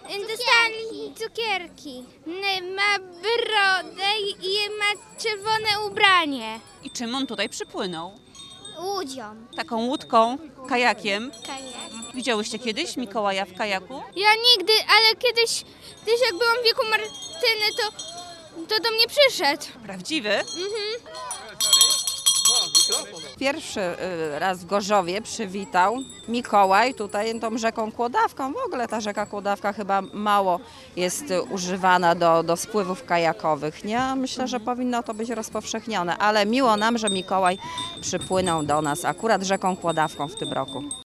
Dostali cukierki. Ma brodę i ma czerwone ubranie. I czym on tutaj przypłynął? Łudzią. Taką łódką, kajakiem. Kajak. Widziałyście kiedyś Mikołaja w kajaku? Ja nigdy, ale kiedyś jak byłam w wieku Martyny, to do mnie przyszedł. Prawdziwy? Pierwszy raz w Gorzowie przywitał Mikołaj tutaj tą rzeką Kłodawką. W ogóle ta rzeka Kłodawka chyba mało jest używana do spływów kajakowych, nie? Myślę, że powinno to być rozpowszechnione, ale miło nam, że Mikołaj przypłynął do nas akurat rzeką Kłodawką w tym roku.